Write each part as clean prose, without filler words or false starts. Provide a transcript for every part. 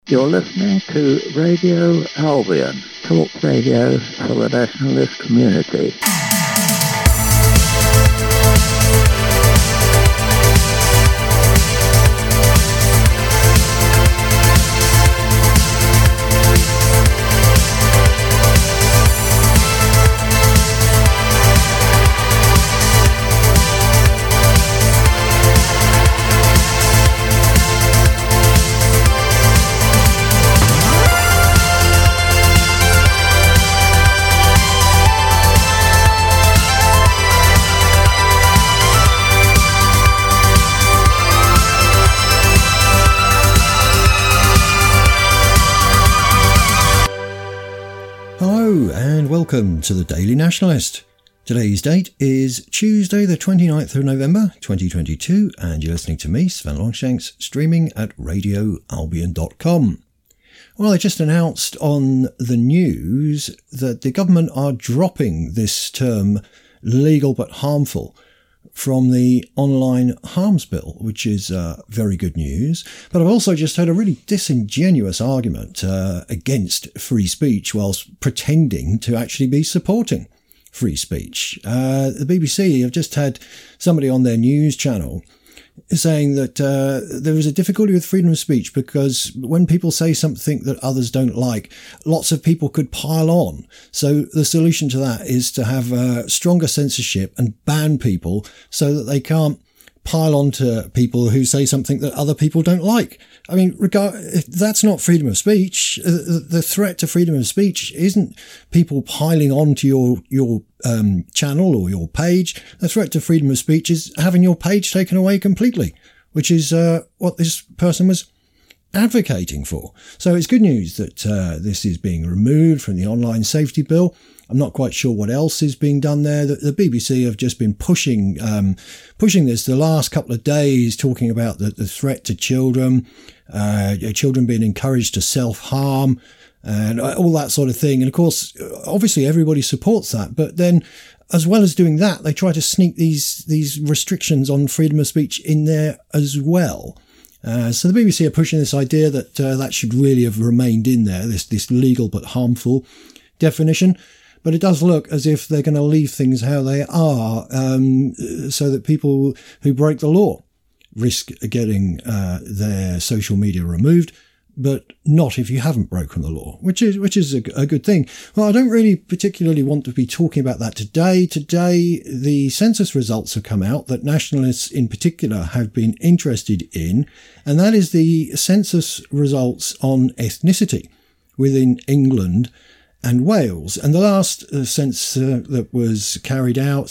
You're listening to Radio Albion, talk radio for the nationalist community. Welcome to the Daily Nationalist. Today's date is Tuesday the 29th of November 2022 and you're listening to me, Sven Longshanks, streaming at radioalbion.com. Well, I just announced on the news that the government are dropping this term legal but harmful from the online harms bill, which is very good news. But I've also just heard a really disingenuous argument against free speech whilst pretending to actually be supporting free speech. The BBC have just had somebody on their news channel saying that there is a difficulty with freedom of speech because when people say something that others don't like, lots of people could pile on. So the solution to that is to have stronger censorship and ban people so that they can't pile on to people who say something that other people don't like. I mean, that's not freedom of speech. The threat to freedom of speech isn't people piling on to your channel or your page. The threat to freedom of speech is having your page taken away completely, which is what this person was advocating for. So it's good news that this is being removed from the online safety bill. I'm not quite sure what else is being done there. The BBC have just been pushing this the last couple of days, talking about the threat to children, children being encouraged to self-harm and all that sort of thing. And of course, obviously everybody supports that. But then as well as doing that, they try to sneak these restrictions on freedom of speech in there as well. So the BBC are pushing this idea that that should really have remained in there, this legal but harmful definition. But it does look as if they're going to leave things how they are, so that people who break the law risk getting their social media removed, but not if you haven't broken the law, which is a good thing. Well, I don't really particularly want to be talking about that today. Today, the census results have come out that nationalists in particular have been interested in, and that is the census results on ethnicity within England and Wales. And the last census that was carried out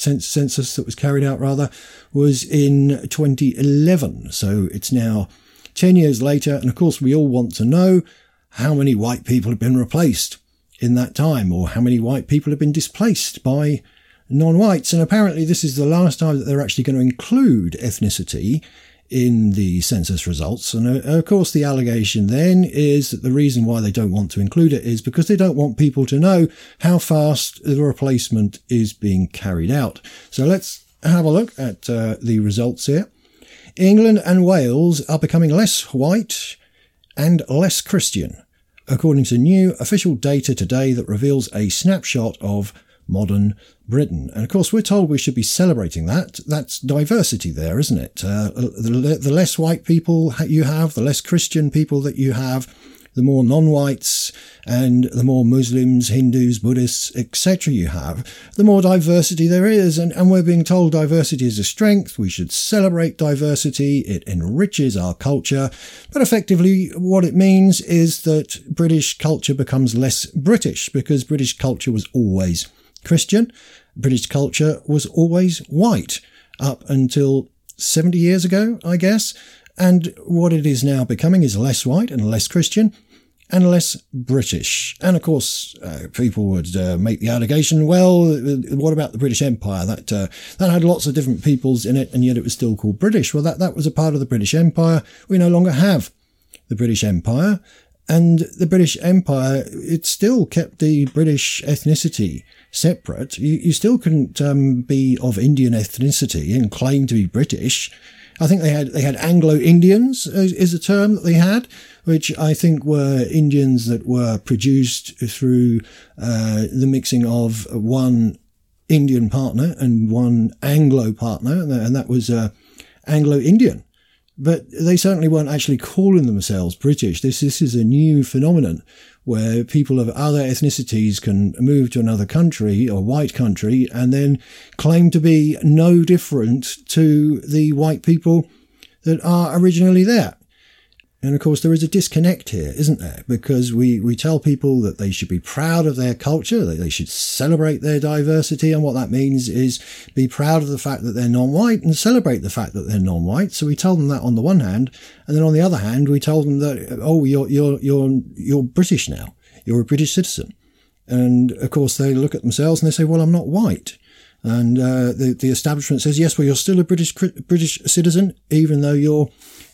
was in 2011. So it's now 10 years later. And of course, we all want to know how many white people have been replaced in that time, or how many white people have been displaced by non-whites. And apparently this is the last time that they're actually going to include ethnicity in the census results. And of course, the allegation then is that the reason why they don't want to include it is because they don't want people to know how fast the replacement is being carried out. So let's have a look at the results here. England and Wales are becoming less white and less Christian, according to new official data today that reveals a snapshot of modern Britain. And of course, we're told we should be celebrating that. That's diversity there, isn't it? The less white people you have, the less Christian people that you have, the more non-whites and the more Muslims, Hindus, Buddhists, etc. you have, the more diversity there is. And we're being told diversity is a strength. We should celebrate diversity. It enriches our culture. But effectively, what it means is that British culture becomes less British because British culture was always Christian. British culture was always white up until 70 years ago, I guess. And what it is now becoming is less white and less Christian and less British. And of course, people would make the allegation, well, what about the British Empire? That had lots of different peoples in it, and yet it was still called British. Well, that was a part of the British Empire. We no longer have the British Empire. And the British Empire, it still kept the British ethnicity separate. You still couldn't be of Indian ethnicity and claim to be British. I think they had Anglo-Indians is a term that they had, which I think were Indians that were produced through the mixing of one Indian partner and one Anglo partner, and that was Anglo-Indian. But they certainly weren't actually calling themselves British. This is a new phenomenon where people of other ethnicities can move to another country, or white country, and then claim to be no different to the white people that are originally there. And of course, there is a disconnect here, isn't there? Because we tell people that they should be proud of their culture, that they should celebrate their diversity. And what that means is be proud of the fact that they're non-white and celebrate the fact that they're non-white. So we tell them that on the one hand. And then on the other hand, we tell them that, oh, you're British now. You're a British citizen. And of course, they look at themselves and they say, well, I'm not white. And the establishment says, yes, well, you're still a British citizen, even though you're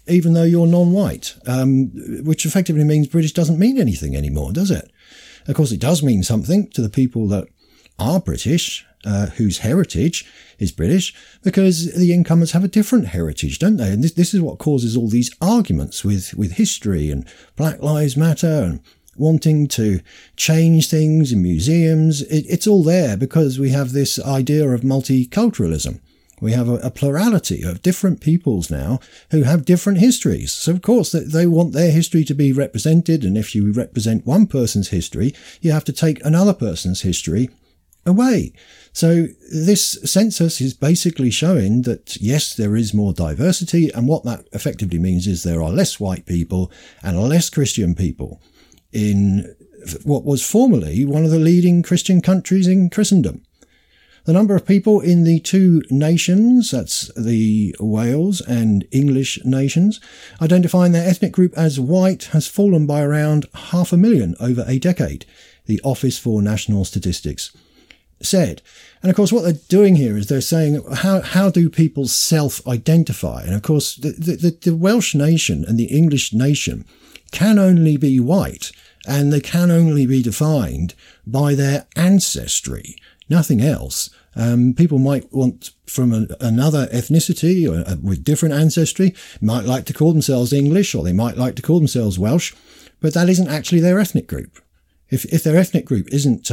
non-white, which effectively means British doesn't mean anything anymore, does it? Of course, it does mean something to the people that are British, whose heritage is British, because the incomers have a different heritage, don't they? And this is what causes all these arguments with history and Black Lives Matter and wanting to change things in museums. It's all there because we have this idea of multiculturalism. We have a plurality of different peoples now who have different histories. So, of course, they want their history to be represented. And if you represent one person's history, you have to take another person's history away. So this census is basically showing that, yes, there is more diversity. And what that effectively means is there are less white people and less Christian people in what was formerly one of the leading Christian countries in Christendom. The number of people in the two nations, that's the Wales and English nations, identifying their ethnic group as white has fallen by around 500,000 over a decade, the Office for National Statistics said. And of course, what they're doing here is they're saying, how do people self-identify? And of course, the Welsh nation and the English nation can only be white, and they can only be defined by their ancestry. Nothing else. People might want from another ethnicity or with different ancestry, might like to call themselves English, or they might like to call themselves Welsh, but that isn't actually their ethnic group. If their ethnic group isn't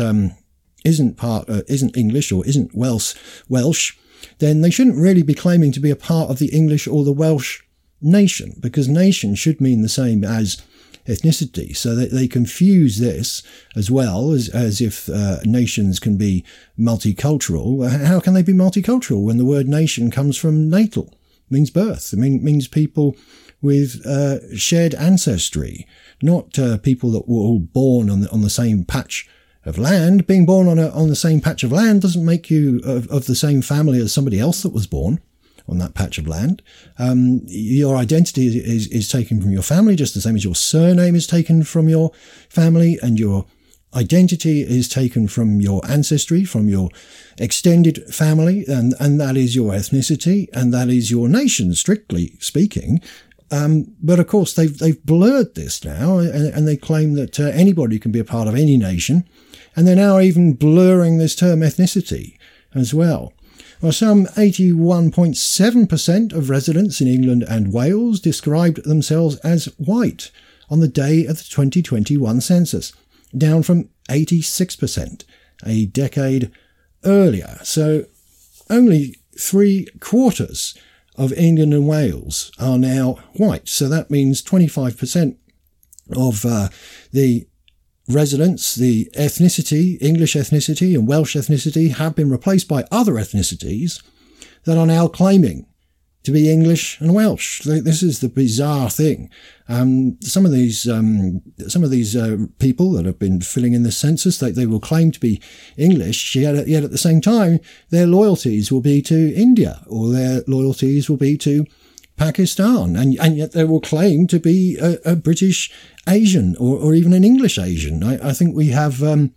English or isn't Welsh, then they shouldn't really be claiming to be a part of the English or the Welsh nation, because nation should mean the same as ethnicity. So they confuse this as well as if nations can be multicultural. How can they be multicultural when the word nation comes from natal, means birth? It means people with shared ancestry, not people that were all born on the same patch of land. Being born on the same patch of land doesn't make you of the same family as somebody else that was born on that patch of land. Your identity is taken from your family, just the same as your surname is taken from your family, and your identity is taken from your ancestry, from your extended family, and that is your ethnicity, and that is your nation, strictly speaking. But of course, they've blurred this now, and they claim that anybody can be a part of any nation, and they're now even blurring this term ethnicity as well. Well, some 81.7% of residents in England and Wales described themselves as white on the day of the 2021 census, down from 86% a decade earlier. So only 3/4 of England and Wales are now white. So that means 25% of the residents, the ethnicity, English ethnicity and Welsh ethnicity, have been replaced by other ethnicities that are now claiming to be English and Welsh. This is the bizarre thing. Some of these people that have been filling in the census, they will claim to be English, yet at the same time, their loyalties will be to India, or their loyalties will be to Pakistan, and yet they will claim to be a British Asian or even an English Asian. I think we have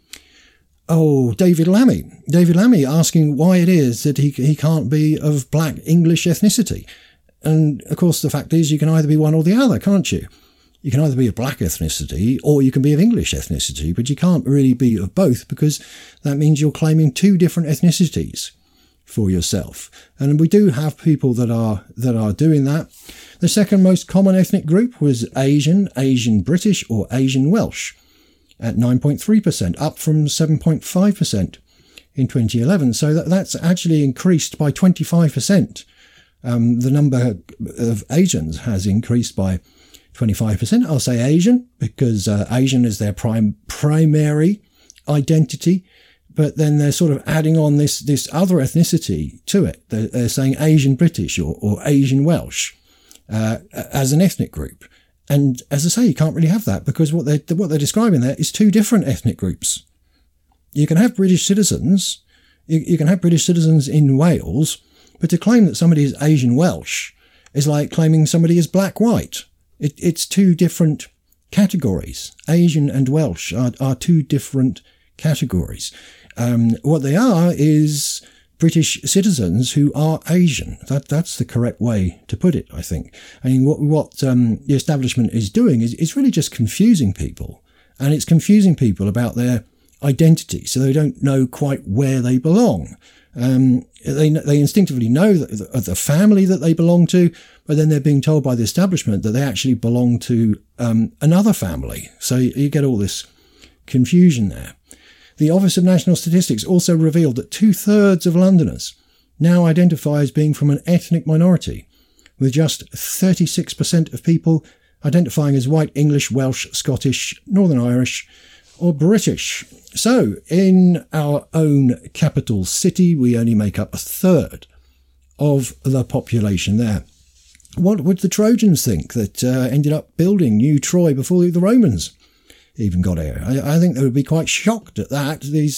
David Lammy asking why it is that he can't be of black English ethnicity. And of course the fact is you can either be one or the other, can't you? You can either be of black ethnicity or you can be of English ethnicity, but you can't really be of both, because that means you're claiming two different ethnicities. for yourself. And we do have people that are doing that. The second most common ethnic group was Asian British or Asian Welsh at 9.3%, up from 7.5% in 2011. So that's actually increased by 25%. The number of Asians has increased by 25%. I'll say Asian because Asian is their primary identity, but then they're sort of adding on this other ethnicity to it. They're saying Asian British or Asian Welsh as an ethnic group. And as I say, you can't really have that because what they're describing there is two different ethnic groups. You can have British citizens. You can have British citizens in Wales, but to claim that somebody is Asian Welsh is like claiming somebody is black-white. It's two different categories. Asian and Welsh are two different categories. What they are is British citizens who are Asian. That's the correct way to put it, I think. I mean, what the establishment is doing is really just confusing people. And it's confusing people about their identity, so they don't know quite where they belong. They instinctively know the family that they belong to, but then they're being told by the establishment that they actually belong to another family. So you get all this confusion there. The Office of National Statistics also revealed that 2/3 of Londoners now identify as being from an ethnic minority, with just 36% of people identifying as white, English, Welsh, Scottish, Northern Irish, or British. So, in our own capital city, we only make up 1/3 of the population there. What would the Trojans think that ended up building New Troy before the Romans even got here? I think they would be quite shocked at that. These,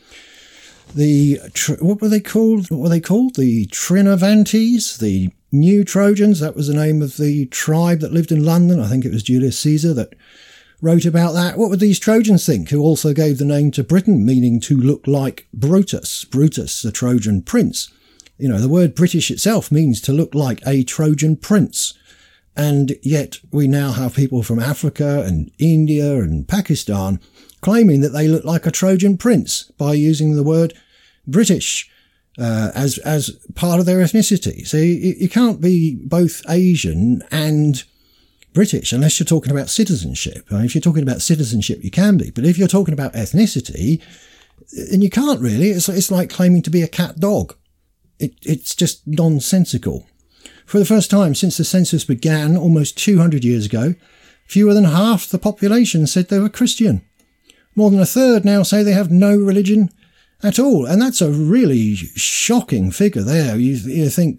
what were they called? The Trinovantes, the New Trojans. That was the name of the tribe that lived in London. I think it was Julius Caesar that wrote about that. What would these Trojans think, who also gave the name to Britain, meaning to look like Brutus? Brutus, the Trojan prince. You know, the word British itself means to look like a Trojan prince. And yet we now have people from Africa and India and Pakistan claiming that they look like a Trojan prince by using the word British as part of their ethnicity. So you can't be both Asian and British unless you're talking about citizenship. I mean, if you're talking about citizenship, you can be. But if you're talking about ethnicity, then you can't really. It's like claiming to be a cat dog. It's just nonsensical. For the first time since the census began almost 200 years ago, fewer than half the population said they were Christian. More than 1/3 now say they have no religion at all. And that's a really shocking figure there. You think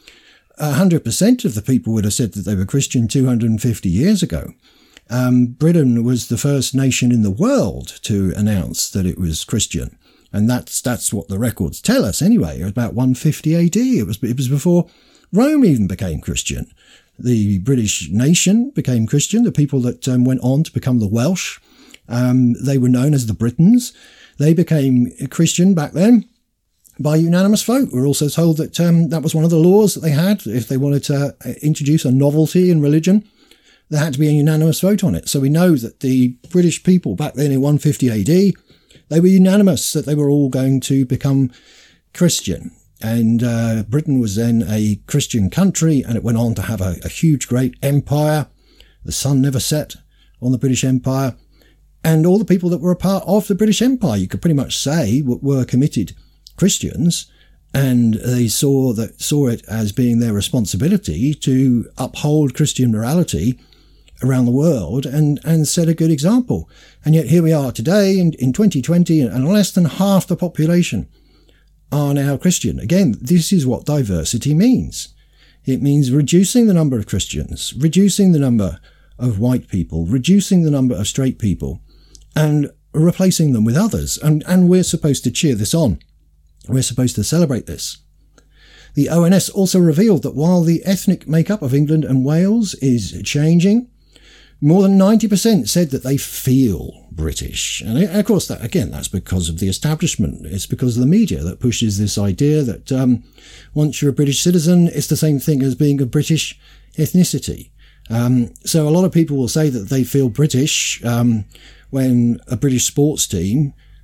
100% of the people would have said that they were Christian 250 years ago. Britain was the first nation in the world to announce that it was Christian. And that's what the records tell us anyway. It was about 150 AD. It was before Rome even became Christian. The British nation became Christian. The people that went on to become the Welsh, they were known as the Britons. They became Christian back then by unanimous vote. We're also told that that was one of the laws that they had. If they wanted to introduce a novelty in religion, there had to be a unanimous vote on it. So we know that the British people back then in 150 AD, they were unanimous that they were all going to become Christian. And Britain was then a Christian country, and it went on to have a huge, great empire. The sun never set on the British Empire. And all the people that were a part of the British Empire, you could pretty much say, were committed Christians, and they saw it as being their responsibility to uphold Christian morality around the world and set a good example. And yet here we are today in 2020, and less than half the population are now Christian. Again, this is what diversity means. It means reducing the number of Christians, reducing the number of white people, reducing the number of straight people, and replacing them with others. And we're supposed to cheer this on. We're supposed to celebrate this. The ONS also revealed that while the ethnic makeup of England and Wales is changing, more than 90% said that they feel British. And of course, that's because of the establishment. It's because of the media that pushes this idea that once you're a British citizen, it's the same thing as being of British ethnicity. So a lot of people will say that they feel British when a British sports team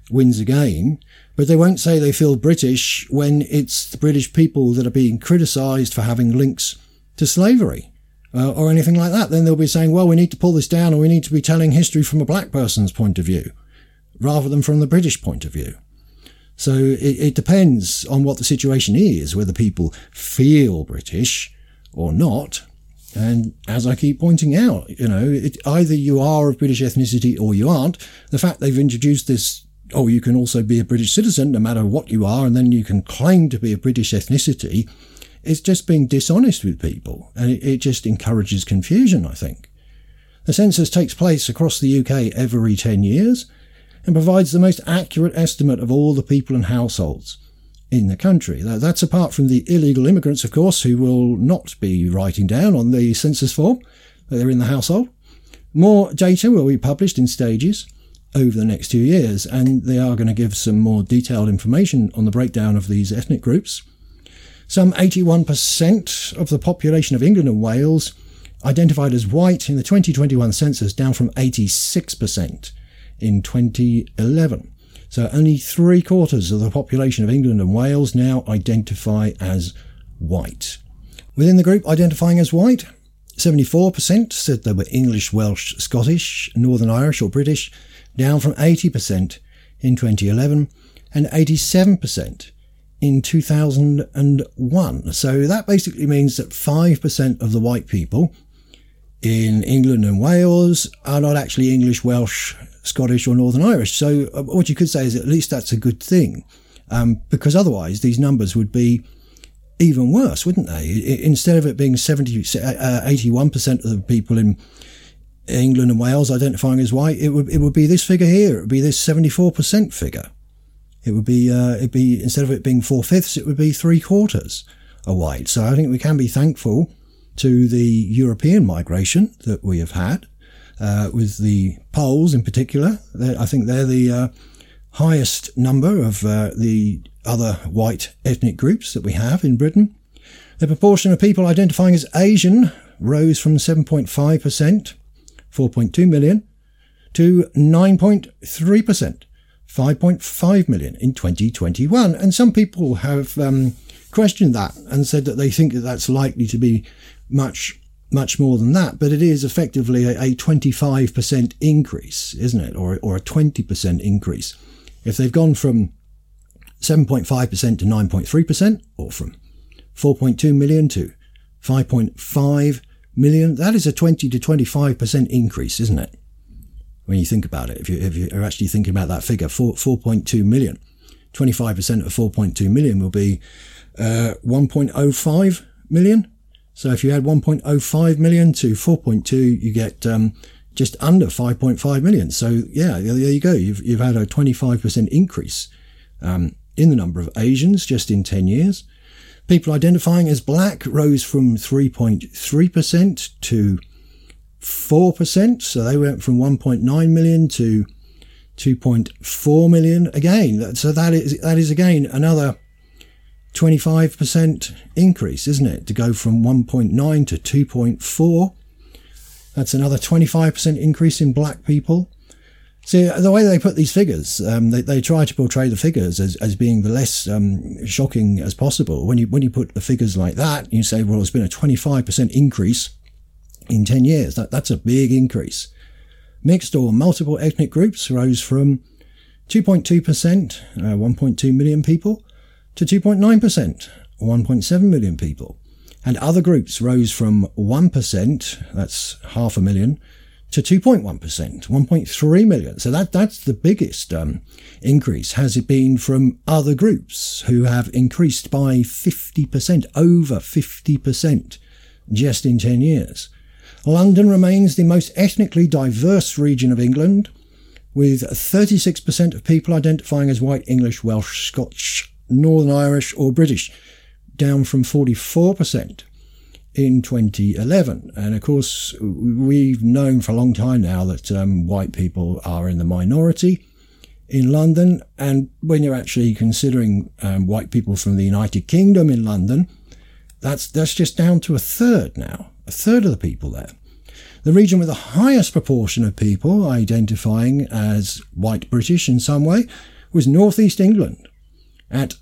wins again, but they won't say they feel British when it's the British people that are being criticised for having links to slavery or anything like that. Then they'll be saying, well, we need to pull this down, or we need to be telling history from a black person's point of view rather than from the British point of view. So it depends on what the situation is, whether people feel British or not. And as I keep pointing out, either you are of British ethnicity or you aren't. The fact they've introduced this, you can also be a British citizen no matter what you are, and then you can claim to be a British ethnicity, it's just being dishonest with people. And it just encourages confusion, I think. The census takes place across the UK every 10 years and provides the most accurate estimate of all the people and households in the country. That's apart from the illegal immigrants, of course, who will not be writing down on the census form that they're in the household. More data will be published in stages over the next 2 years, and they are going to give some more detailed information on the breakdown of these ethnic groups. Some 81% of the population of England and Wales identified as white in the 2021 census, down from 86% in 2011. So only 3/4 of the population of England and Wales now identify as white. Within the group identifying as white, 74% said they were English, Welsh, Scottish, Northern Irish or British, down from 80% in 2011 and 87% in 2001. So that basically means that 5% of the white people in England and Wales are not actually English, Welsh, Scottish or Northern Irish. So what you could say is at least that's a good thing, because otherwise these numbers would be even worse, wouldn't they? Instead of it being 81% of the people in England and Wales identifying as white, it would be this figure here. It would be this 74% figure. It'd be instead of it being 4/5, it would be 3/4 are white. So I think we can be thankful to the European migration that we have had. With the Poles in particular, I think they're the highest number of the other white ethnic groups that we have in Britain. The proportion of people identifying as Asian rose from 7.5%, 4.2 million, to 9.3%, 5.5 million in 2021. And some people have questioned that and said that they think that that's likely to be much more than that, but it is effectively a 25% increase, isn't it? Or a 20% increase. If they've gone from 7.5% to 9.3%, or from 4.2 million to 5.5 million, that is a 20 to 25% increase, isn't it? When you think about it, if you're actually thinking about that figure, 4.2 million, 25% of 4.2 million will be 1.05 million. So if you add 1.05 million to 4.2, you get just under 5.5 million. So yeah, there you go. You've had a 25% increase in the number of Asians just in 10 years. People identifying as black rose from 3.3% to 4%. So they went from 1.9 million to 2.4 million again. So that is again another 25% increase, isn't it? To go from 1.9 to 2.4. That's another 25% increase in black people. See, the way they put these figures, they try to portray the figures as being the less shocking as possible. When you put the figures like that, you say, well, it's been a 25% increase in 10 years. That's a big increase. Mixed or multiple ethnic groups rose from 2.2%, 1.2 million people, to 2.9%, 1.7 million people. And other groups rose from 1%, that's 500,000, to 2.1%, 1.3 million. So that's the biggest increase, has it been from other groups who have increased by 50%, over 50%, just in 10 years. London remains the most ethnically diverse region of England, with 36% of people identifying as white, English, Welsh, Scotch, Northern Irish or British, down from 44% in 2011. And of course, we've known for a long time now that white people are in the minority in London. And when you're actually considering white people from the United Kingdom in London, that's just down to a third now, a third of the people there. The region with the highest proportion of people identifying as white British in some way was North East England at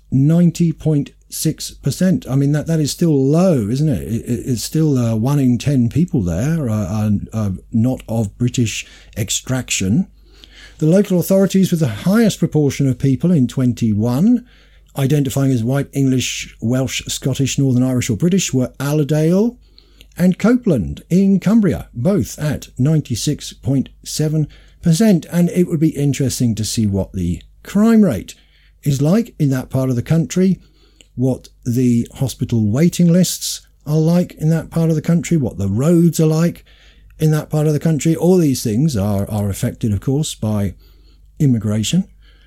90.6%. I mean, that is still low, isn't it? It's still 1 in 10 people there are not of British extraction. The local authorities with the highest proportion of people in 21 identifying as white, English, Welsh, Scottish, Northern Irish or British were Allerdale and Copeland in Cumbria, both at 96.7%. And it would be interesting to see what the crime rate is like in that part of the country, what the hospital waiting lists are like in that part of the country, what the roads are like in that part of the country. All these things are affected, of course, by immigration.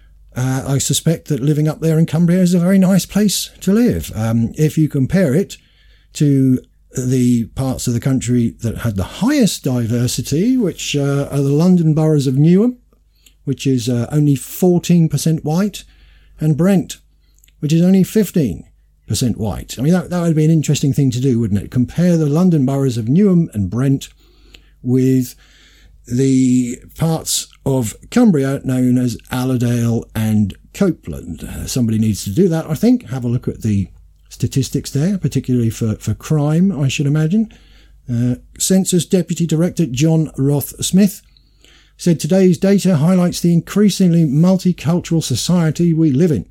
I suspect that living up there in Cumbria is a very nice place to live. If you compare it to the parts of the country that had the highest diversity, which are the London boroughs of Newham, which is only 14% white, and Brent, which is only 15% white. I mean, that would be an interesting thing to do, wouldn't it? Compare the London boroughs of Newham and Brent with the parts of Cumbria known as Allerdale and Copeland. Somebody needs to do that, I think. Have a look at the statistics there, particularly for crime, I should imagine. Census Deputy Director John Roth-Smith said today's data highlights the increasingly multicultural society we live in.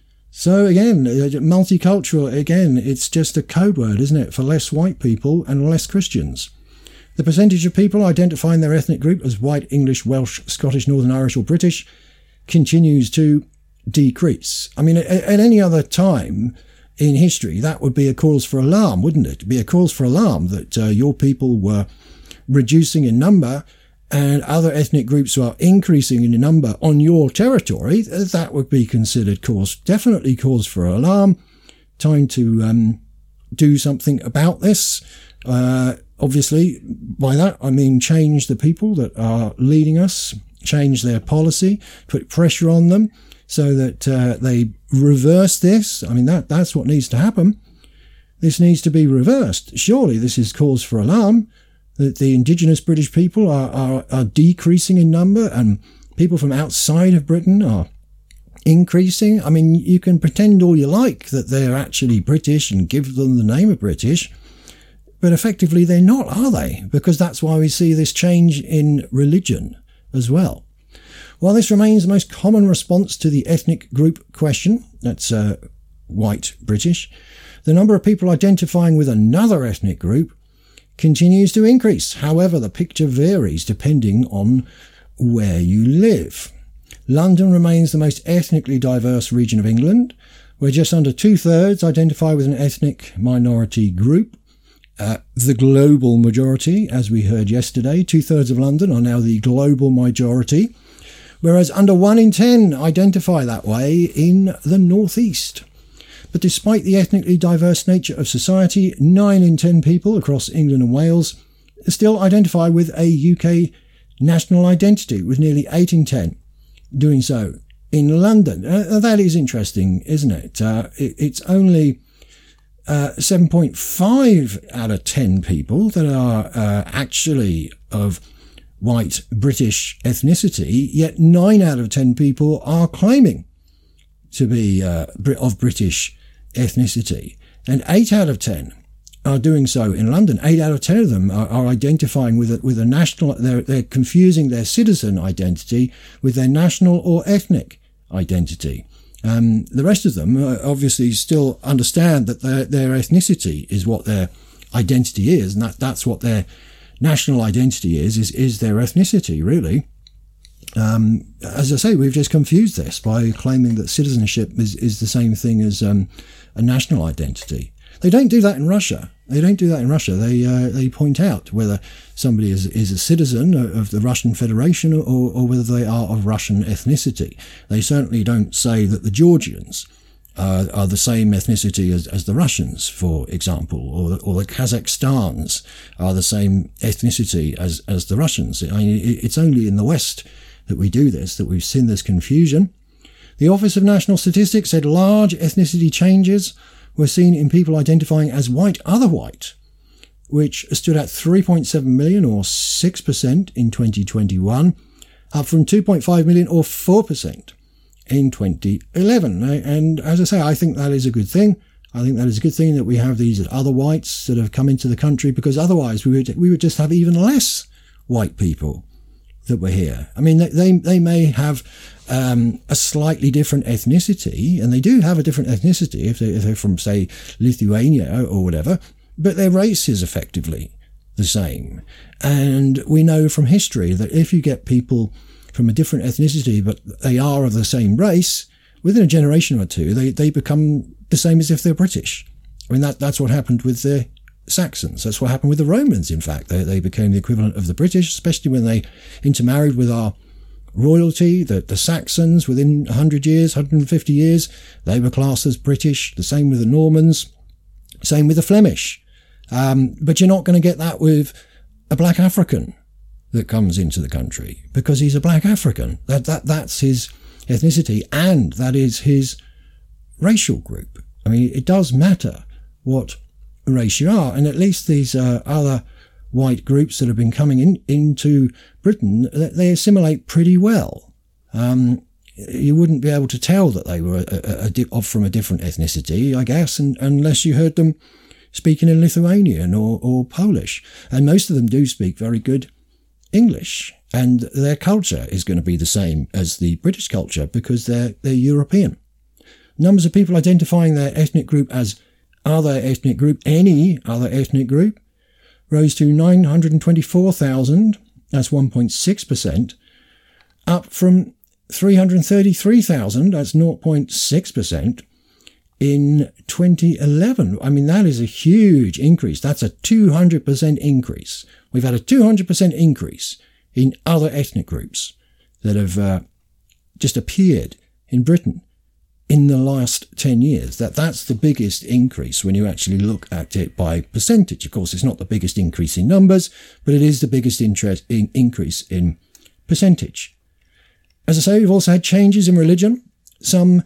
So again, multicultural, again, it's just a code word, isn't it, for less white people and less Christians. The percentage of people identifying their ethnic group as white, English, Welsh, Scottish, Northern Irish or British continues to decrease. I mean, at any other time in history, that would be a cause for alarm, wouldn't it? It'd be a cause for alarm that your people were reducing in number and other ethnic groups are increasing in number on your territory. That would be considered definitely cause for alarm. Time to do something about this. Obviously, by that I mean change the people that are leading us, change their policy, put pressure on them so that they reverse this. I mean, that's what needs to happen. This needs to be reversed. Surely this is cause for alarm, that the indigenous British people are decreasing in number and people from outside of Britain are increasing. I mean, you can pretend all you like that they're actually British and give them the name of British, but effectively they're not, are they? Because that's why we see this change in religion as well. While this remains the most common response to the ethnic group question, that's white British, the number of people identifying with another ethnic group continues to increase. However, the picture varies depending on where you live. London remains the most ethnically diverse region of England, where just under 2/3 identify with an ethnic minority group. The global majority, as we heard yesterday, 2/3 of London are now the global majority, whereas under 1 in 10 identify that way in the northeast. But despite the ethnically diverse nature of society, 9 in 10 people across England and Wales still identify with a UK national identity, with nearly 8 in 10 doing so in London. That is interesting, isn't it? It's only 7.5 out of 10 people that are actually of white British ethnicity, yet 9 out of 10 people are claiming to be of British ethnicity, and 8 out of 10 are doing so in London. 8 out of 10 of them are identifying with a national. They're confusing their citizen identity with their national or ethnic identity. The rest of them obviously still understand that their ethnicity is what their identity is, and that's what their national identity is their ethnicity, really. As I say, we've just confused this by claiming that citizenship is the same thing as a national identity. They don't do that in Russia. They point out whether somebody is a citizen of the Russian Federation or whether they are of Russian ethnicity. They certainly don't say that the Georgians are the same ethnicity as the Russians, for example, or the Kazakhstans are the same ethnicity as the Russians. I mean, it's only in the West that we do this, that we've seen this confusion. The Office of National Statistics said large ethnicity changes were seen in people identifying as white, other white, which stood at 3.7 million or 6% in 2021, up from 2.5 million or 4% in 2011. And as I say, I think that is a good thing. I think that is a good thing that we have these other whites that have come into the country, because otherwise we would just have even less white people that were here. I mean, they may have a slightly different ethnicity, and they do have a different ethnicity if they're from, say, Lithuania or whatever, but their race is effectively the same. And we know from history that if you get people from a different ethnicity, but they are of the same race, within a generation or two, they become the same as if they're British. I mean, that's what happened with the Saxons. That's what happened with the Romans, in fact. They became the equivalent of the British, especially when they intermarried with our royalty. The Saxons, within 100 years, 150 years, they were classed as British. The same with the Normans, same with the Flemish. But you're not going to get that with a black African that comes into the country, because he's a black African. That's his ethnicity, and that is his racial group. I mean, it does matter what race you are, and at least these other white groups that have been coming into Britain, they assimilate pretty well. You wouldn't be able to tell that they were from a different ethnicity, I guess, unless you heard them speaking in Lithuanian or Polish. And most of them do speak very good English, and their culture is going to be the same as the British culture because they're European. Numbers of people identifying their ethnic group as other ethnic group, any other ethnic group, rose to 924,000, that's 1.6%, up from 333,000, that's 0.6%, in 2011. I mean, that is a huge increase. That's a 200% increase. We've had a 200% increase in other ethnic groups that have just appeared in Britain in the last 10 years. That's the biggest increase when you actually look at it by percentage. Of course, it's not the biggest increase in numbers, but it is the biggest increase in percentage. As I say, we've also had changes in religion. Some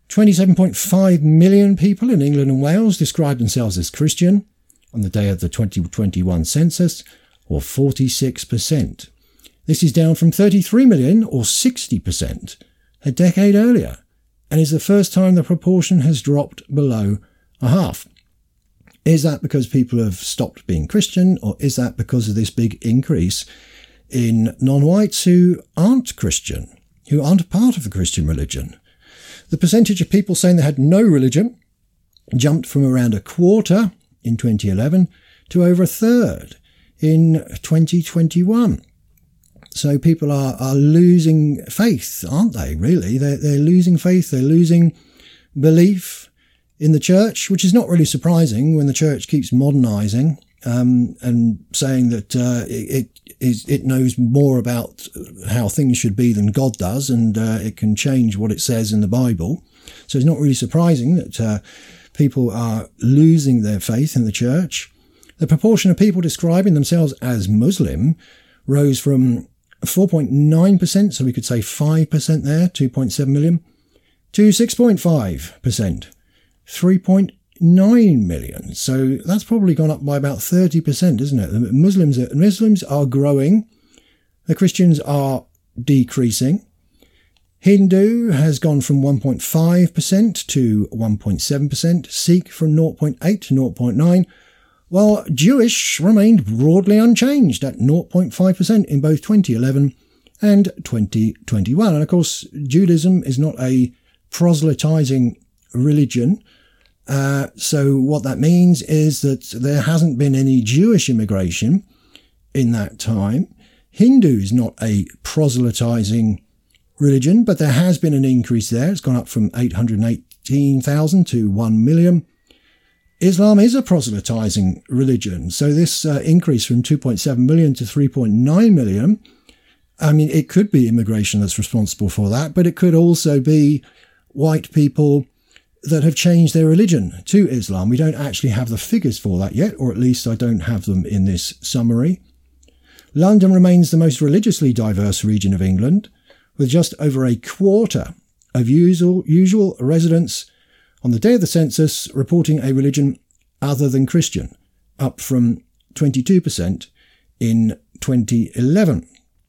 27.5 million people in England and Wales described themselves as Christian on the day of the 2021 census, or 46%. This is down from 33 million, or 60%, a decade earlier, and is the first time the proportion has dropped below a half. Is that because people have stopped being Christian, or is that because of this big increase in non-whites who aren't Christian, who aren't a part of the Christian religion? The percentage of people saying they had no religion jumped from around a quarter in 2011 to over a third in 2021. So people are losing faith, aren't they, really? They're losing faith, they're losing belief in the church, which is not really surprising when the church keeps modernising and saying that it knows more about how things should be than God does, and it can change what it says in the Bible. So it's not really surprising that people are losing their faith in the church. The proportion of people describing themselves as Muslim rose from 4.9%, so we could say 5% there, 2.7 million, to 6.5%, 3.9 million. So that's probably gone up by about 30%, isn't it? The Muslims are growing. The Christians are decreasing. Hindu has gone from 1.5% to 1.7%, Sikh from 0.8 to 0.9%, while Jewish remained broadly unchanged at 0.5% in both 2011 and 2021. And of course, Judaism is not a proselytizing religion. So what that means is that there hasn't been any Jewish immigration in that time. Hindu is not a proselytizing religion, but there has been an increase there. It's gone up from 818,000 to 1 million. Islam is a proselytizing religion. So this increase from 2.7 million to 3.9 million, I mean, it could be immigration that's responsible for that, but it could also be white people that have changed their religion to Islam. We don't actually have the figures for that yet, or at least I don't have them in this summary. London remains the most religiously diverse region of England, with just over a quarter of usual residents on the day of the census reporting a religion other than Christian, up from 22% in 2011.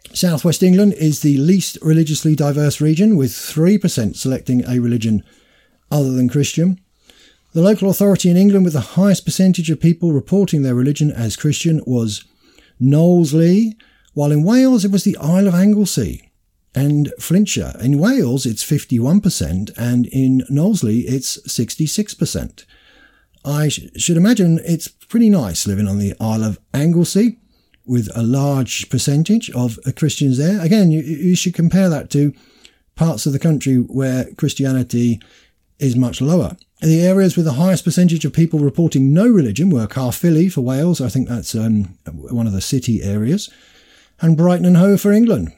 South West England is the least religiously diverse region, with 3% selecting a religion other than Christian. The local authority in England with the highest percentage of people reporting their religion as Christian was Knowsley, while in Wales it was the Isle of Anglesey and Flintshire. In Wales it's 51% and in Knowsley it's 66%. I should imagine it's pretty nice living on the Isle of Anglesey with a large percentage of Christians there. Again, you should compare that to parts of the country where Christianity is much lower. The areas with the highest percentage of people reporting no religion were Caerphilly for Wales, I think that's one of the city areas, and Brighton and Hove for England,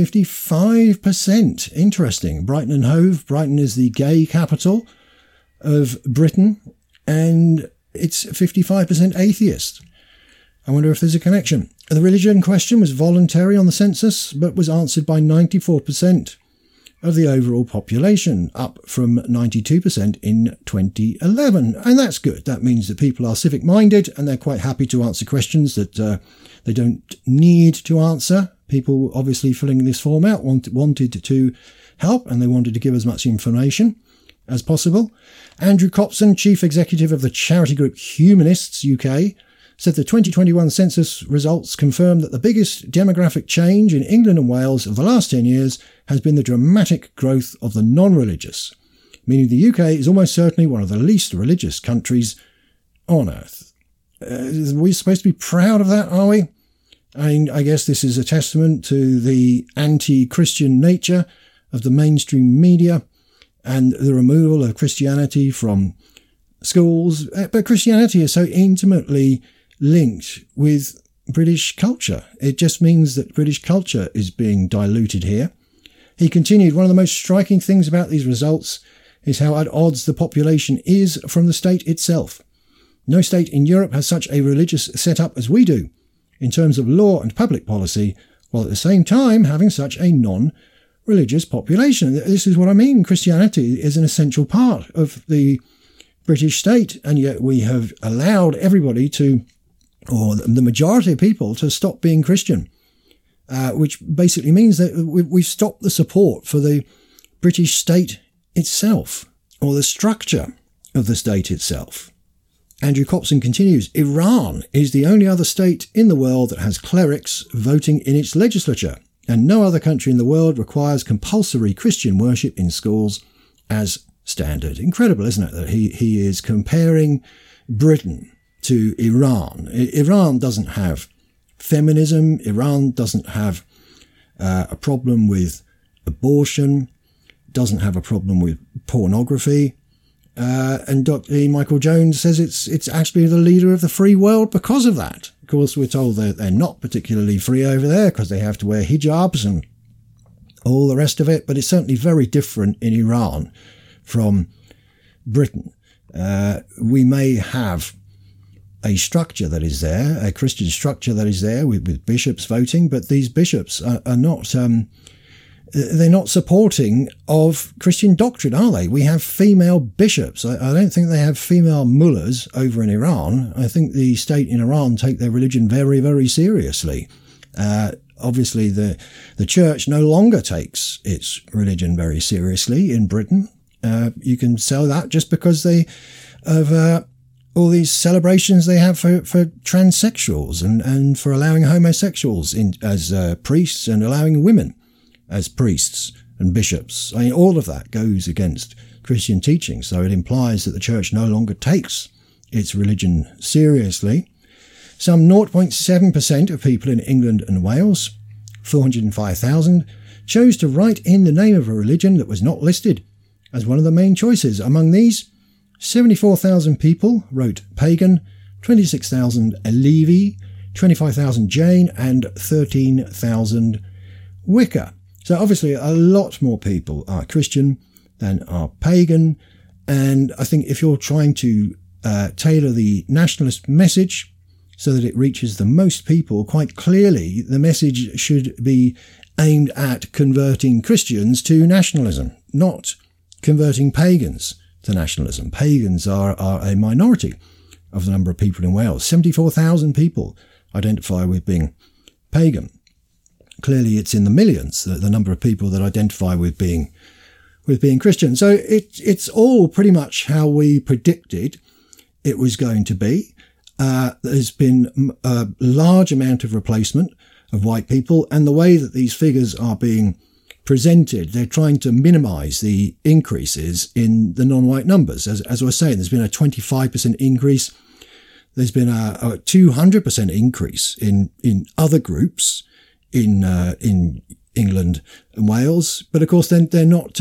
55%. Interesting. Brighton and Hove. Brighton is the gay capital of Britain, and it's 55% atheist. I wonder if there's a connection. The religion question was voluntary on the census, but was answered by 94% of the overall population, up from 92% in 2011. And that's good. That means that people are civic-minded and they're quite happy to answer questions that they don't need to answer. People obviously filling this form out wanted to help, and they wanted to give as much information as possible. Andrew Copson, chief executive of the charity group Humanists UK, said the 2021 census results confirm that the biggest demographic change in England and Wales of the last 10 years has been the dramatic growth of the non-religious, meaning the UK is almost certainly one of the least religious countries on earth. Are we supposed to be proud of that, are we? I guess this is a testament to the anti-Christian nature of the mainstream media and the removal of Christianity from schools. But Christianity is so intimately linked with British culture. It just means that British culture is being diluted here. He continued, one of the most striking things about these results is how at odds the population is from the state itself. No state in Europe has such a religious setup as we do, in terms of law and public policy, while at the same time having such a non-religious population. This is what I mean. Christianity is an essential part of the British state, and yet we have allowed everybody to, or the majority of people, to stop being Christian, which basically means that we've stopped the support for the British state itself, or the structure of the state itself. Andrew Copson continues, Iran is the only other state in the world that has clerics voting in its legislature, and no other country in the world requires compulsory Christian worship in schools as standard. Incredible, isn't it, that he is comparing Britain to Iran. Iran doesn't have feminism. Iran doesn't have a problem with abortion, doesn't have a problem with pornography. And Dr. E. Michael Jones says it's actually the leader of the free world because of that. Of course, we're told that they're not particularly free over there because they have to wear hijabs and all the rest of it, but it's certainly very different in Iran from Britain. We may have a structure that is there, a Christian structure that is there with bishops voting, but these bishops are not, they're not supporting of Christian doctrine, are they? We have female bishops. I don't think they have female mullahs over in Iran. I think the state in Iran take their religion very, very seriously. Obviously, the church no longer takes its religion very seriously in Britain. You can sell that just because they have all these celebrations they have for transsexuals and for allowing homosexuals as priests and allowing women as priests and bishops. I mean, all of that goes against Christian teaching, so it implies that the church no longer takes its religion seriously. Some 0.7% of people in England and Wales, 405,000, chose to write in the name of a religion that was not listed as one of the main choices. Among these, 74,000 people wrote pagan, 26,000 Alevi, 25,000 Jain, and 13,000 Wicca. So obviously a lot more people are Christian than are pagan. And I think if you're trying to tailor the nationalist message so that it reaches the most people, quite clearly the message should be aimed at converting Christians to nationalism, not converting pagans to nationalism. Pagans are a minority of the number of people in Wales. 74,000 people identify with being pagan. clearly it's in the millions, the number of people that identify with being Christian. So it's all pretty much how we predicted it was going to be. There's been a large amount of replacement of white people, and the way that these figures are being presented, they're trying to minimise the increases in the non-white numbers. As I was saying, there's been a 25% increase. There's been a 200% increase in other groups in England and Wales, but of course then they're not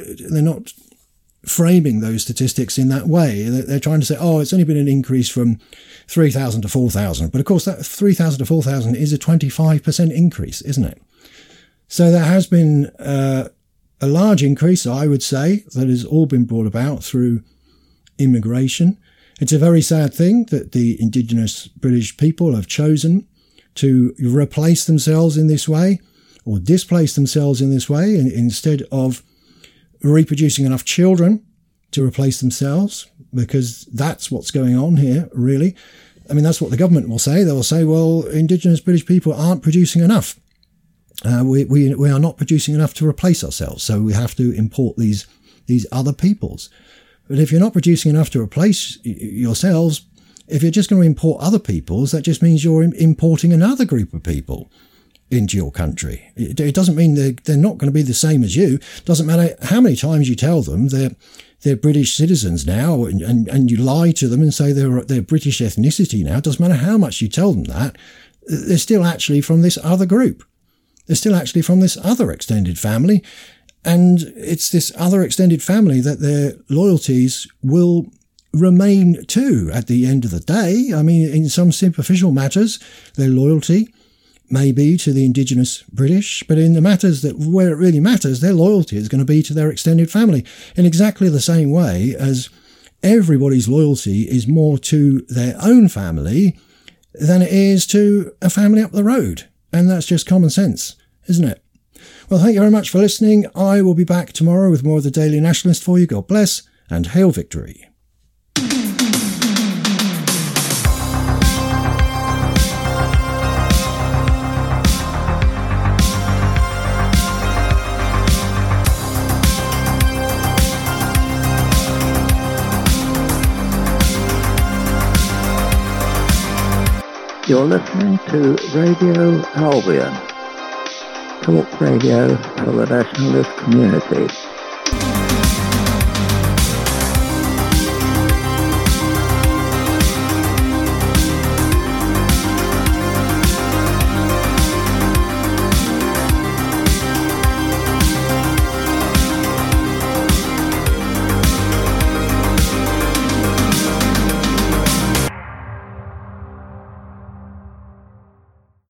framing those statistics in that way. They're trying to say, oh, it's only been an increase from 3,000 to 4,000, but of course that 3,000 to 4,000 is a 25% increase, isn't it? So there has been a large increase, I would say, that has all been brought about through immigration. It's a very sad thing that the indigenous British people have chosen to replace themselves in this way, or displace themselves in this way, instead of reproducing enough children to replace themselves, because that's what's going on here, really. I mean, that's what the government will say. They will say, well, indigenous British people aren't producing enough. We are not producing enough to replace ourselves, so we have to import these other peoples. But if you're not producing enough to replace yourselves, if you're just going to import other peoples, that just means you're importing another group of people into your country. It doesn't mean they're not going to be the same as you. It doesn't matter how many times you tell them they're British citizens now, and you lie to them and say they're British ethnicity now. It doesn't matter how much you tell them that. They're still actually from this other group. They're still actually from this other extended family. And it's this other extended family that their loyalties will remain to at the end of the day. I mean, in some superficial matters, their loyalty may be to the indigenous British, but in the matters where it really matters, their loyalty is going to be to their extended family in exactly the same way as everybody's loyalty is more to their own family than it is to a family up the road. And that's just common sense, isn't it? Well, thank you very much for listening. I will be back tomorrow with more of the Daily Nationalist for you. God bless and hail victory. You're listening to Radio Albion, talk radio for the nationalist community.